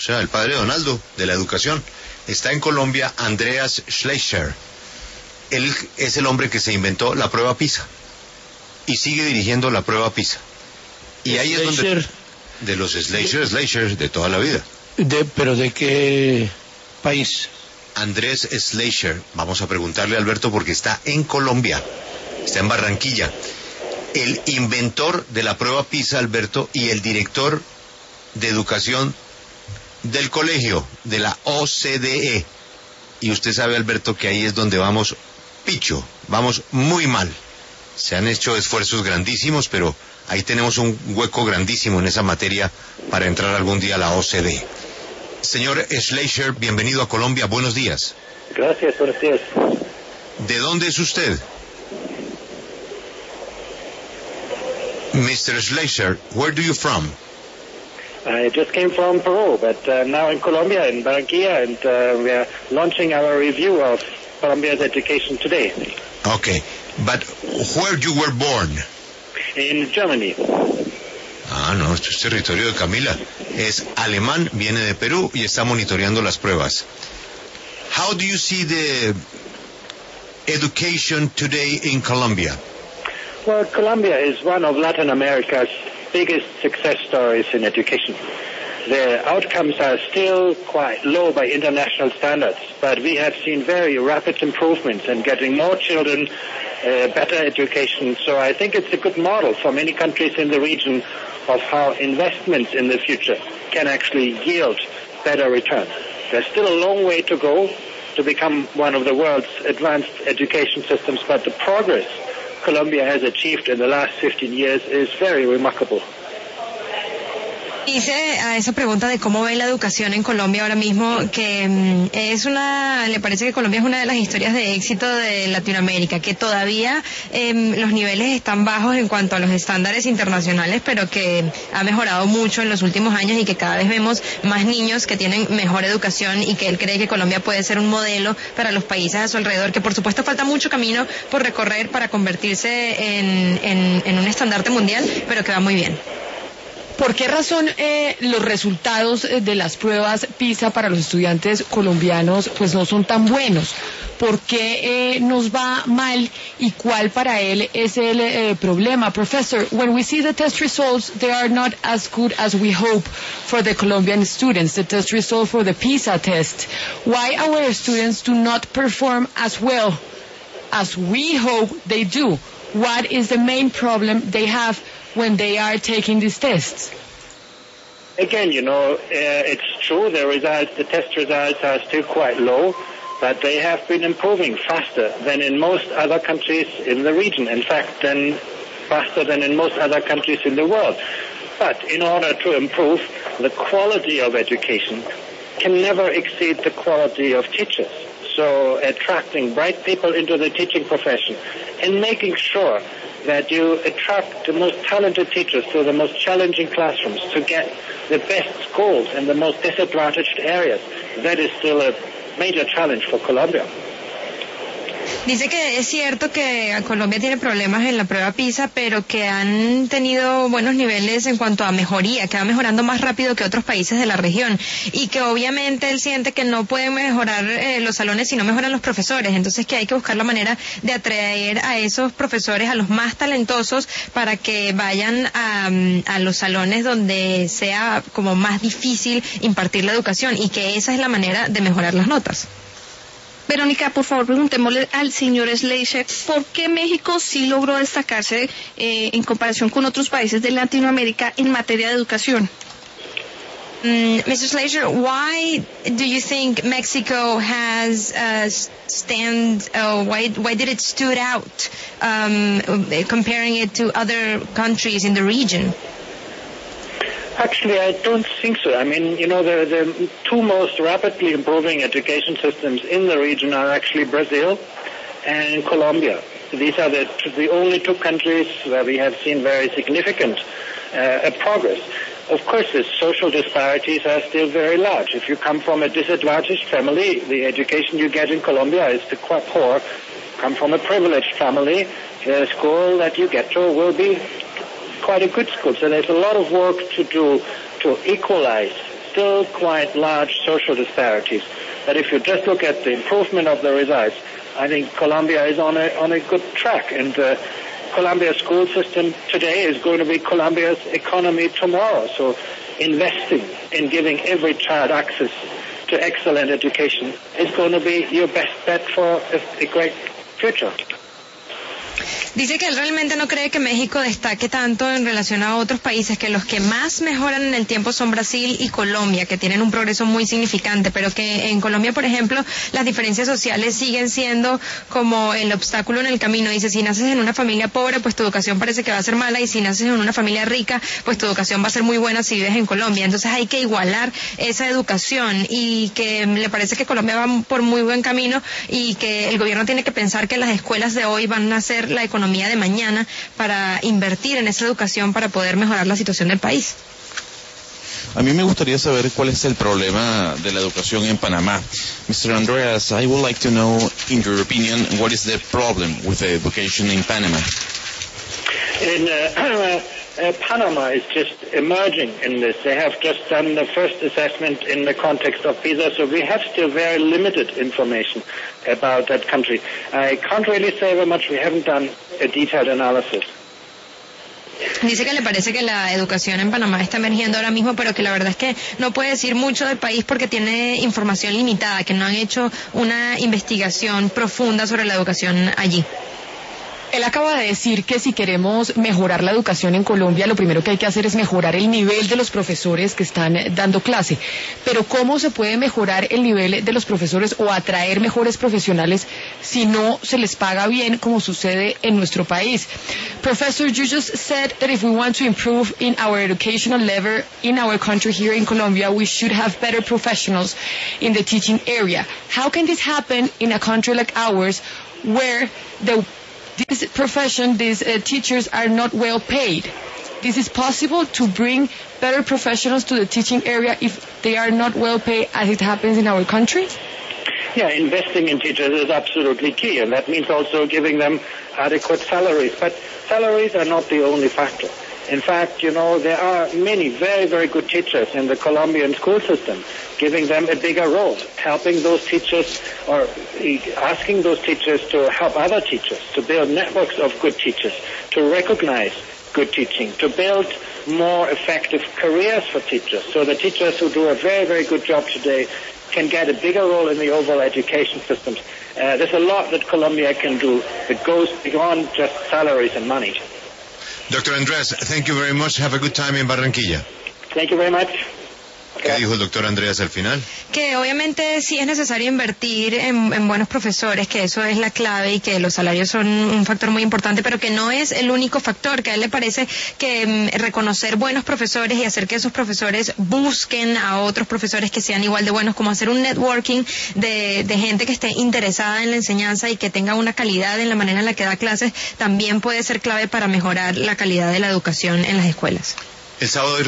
sea, el padre Donaldo de la educación. Está en Colombia Andreas Schleicher. Él es el hombre que se inventó la prueba PISA y sigue dirigiendo la prueba PISA. Y ahí es donde... De los Schleicher de toda la vida. ¿Pero de qué país? Andrés Schleicher. Vamos a preguntarle a Alberto porque está en Colombia. Está en Barranquilla. El inventor de la prueba PISA, Alberto, y el director de educación del colegio, de la OCDE. Y usted sabe, Alberto, que ahí es donde vamos picho, vamos muy mal. Se han hecho esfuerzos grandísimos, pero ahí tenemos un hueco grandísimo en esa materia para entrar algún día a la OCDE. Señor Schleicher, bienvenido a Colombia, buenos días. Gracias, buenos días. ¿De dónde es usted? Mr. Schleicher, where do you from? I just came from Peru, but now in Colombia, in Barranquilla, and we are launching our review of Colombia's education today. Okay, but where you were born? In Germany. Ah, no, esto es territorio de Camila. Es alemán, viene de Perú y está monitoreando las pruebas. How do you see the education today in Colombia? Well, Colombia is one of Latin America's biggest success stories in education. The outcomes are still quite low by international standards, but we have seen very rapid improvements in getting more children better education. So I think it's a good model for many countries in the region of how investments in the future can actually yield better returns. There's still a long way to go to become one of the world's advanced education systems, but the progress Colombia has achieved in the last 15 years is very remarkable. Dice a esa pregunta de cómo ve la educación en Colombia ahora mismo que le parece que Colombia es una de las historias de éxito de Latinoamérica, que todavía los niveles están bajos en cuanto a los estándares internacionales, pero que ha mejorado mucho en los últimos años y que cada vez vemos más niños que tienen mejor educación y que él cree que Colombia puede ser un modelo para los países a su alrededor, que por supuesto falta mucho camino por recorrer para convertirse en un estandarte mundial, pero que va muy bien. ¿Por qué razón los resultados de las pruebas PISA para los estudiantes colombianos pues no son tan buenos? ¿Por qué nos va mal y cuál para él es el problema? Professor, when we see the test results, they are not as good as we hope for the Colombian students, the test result for the PISA test. Why our students do not perform as well as we hope they do? What is the main problem they have when they are taking these tests? Again, it's true, the test results are still quite low, but they have been improving faster than in most other countries in the region. In fact, faster than in most other countries in the world. But in order to improve, the quality of education can never exceed the quality of teachers. So attracting bright people into the teaching profession and making sure that you attract the most talented teachers to the most challenging classrooms to get the best schools in the most disadvantaged areas. That is still a major challenge for Colombia. Dice que es cierto que Colombia tiene problemas en la prueba PISA, pero que han tenido buenos niveles en cuanto a mejoría, que va mejorando más rápido que otros países de la región, y que obviamente él siente que no pueden mejorar los salones si no mejoran los profesores, entonces que hay que buscar la manera de atraer a esos profesores, a los más talentosos, para que vayan a los salones donde sea como más difícil impartir la educación, y que esa es la manera de mejorar las notas. Verónica, por favor, preguntémosle al señor Schleicher, ¿por qué México sí logró destacarse en comparación con otros países de Latinoamérica en materia de educación? Mr. Schleicher, why do you think Mexico has why did it stood out comparing it to other countries in the region? Actually, I don't think so. I mean, the two most rapidly improving education systems in the region are actually Brazil and Colombia. These are the only two countries where we have seen very significant progress. Of course, the social disparities are still very large. If you come from a disadvantaged family, the education you get in Colombia is quite poor. Come from a privileged family, the school that you get to will be quite a good school. So there's a lot of work to do to equalize still quite large social disparities. But if you just look at the improvement of the results, I think Colombia is on a good track. And Colombia's school system today is going to be Colombia's economy tomorrow. So investing in giving every child access to excellent education is going to be your best bet for a great future. Dice que él realmente no cree que México destaque tanto en relación a otros países, que los que más mejoran en el tiempo son Brasil y Colombia, que tienen un progreso muy significante, pero que en Colombia, por ejemplo, las diferencias sociales siguen siendo como el obstáculo en el camino. Dice, si naces en una familia pobre, pues tu educación parece que va a ser mala, y si naces en una familia rica, pues tu educación va a ser muy buena si vives en Colombia. Entonces hay que igualar esa educación, y que le parece que Colombia va por muy buen camino, y que el gobierno tiene que pensar que las escuelas de hoy van a ser la economía de mañana, para invertir en esa educación para poder mejorar la situación del país. A mí me gustaría saber cuál es el problema de la educación en Panamá. Mr. Andreas, I would like to know, in your opinion, what is the problem with the education in Panama? Panama is just emerging in this. They have just done the first assessment in the context of PISA, so we have still very limited information about that country. I can't really say very much. We haven't done a detailed analysis. Dice que le parece que la educación en Panamá está emergiendo ahora mismo, pero que la verdad es que no puede decir mucho del país porque tiene información limitada, que no han hecho una investigación profunda sobre la educación allí. Él acaba de decir que si queremos mejorar la educación en Colombia, lo primero que hay que hacer es mejorar el nivel de los profesores que están dando clase. Pero ¿cómo se puede mejorar el nivel de los profesores o atraer mejores profesionales si no se les paga bien, como sucede en nuestro país? Professor, you just said that if we want to improve in our educational level in our country here in Colombia, we should have better professionals in the teaching area. How can this happen in a country like ours, where this profession, these teachers are not well paid? This is possible to bring better professionals to the teaching area if they are not well paid, as it happens in our country? Yeah, investing in teachers is absolutely key, and that means also giving them adequate salaries. But salaries are not the only factor. In fact, there are many very, very good teachers in the Colombian school system, giving them a bigger role, helping those teachers or asking those teachers to help other teachers, to build networks of good teachers, to recognize good teaching, to build more effective careers for teachers. So the teachers who do a very, very good job today can get a bigger role in the overall education systems. There's a lot that Colombia can do that goes beyond just salaries and money. Dr. Andreas, thank you very much. Have a good time in Barranquilla. Thank you very much. ¿Qué dijo el doctor Andreas al final? Que obviamente sí es necesario invertir en buenos profesores, que eso es la clave y que los salarios son un factor muy importante, pero que no es el único factor, que a él le parece que reconocer buenos profesores y hacer que esos profesores busquen a otros profesores que sean igual de buenos, como hacer un networking de gente que esté interesada en la enseñanza y que tenga una calidad en la manera en la que da clases, también puede ser clave para mejorar la calidad de la educación en las escuelas. El sábado